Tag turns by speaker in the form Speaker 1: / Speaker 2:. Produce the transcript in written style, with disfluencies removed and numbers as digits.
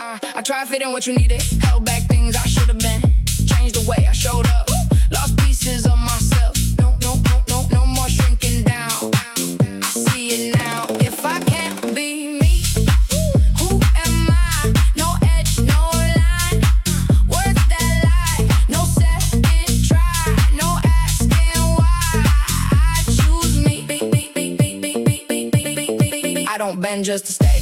Speaker 1: I tried fitting what you needed, held back things I should have been, changed the way I showed up, lost pieces of myself. No more shrinking down. I see it now. If I can't be me, who am I? No edge, no line, words that lie, no second try, no asking why. I choose me. I don't bend just to stay.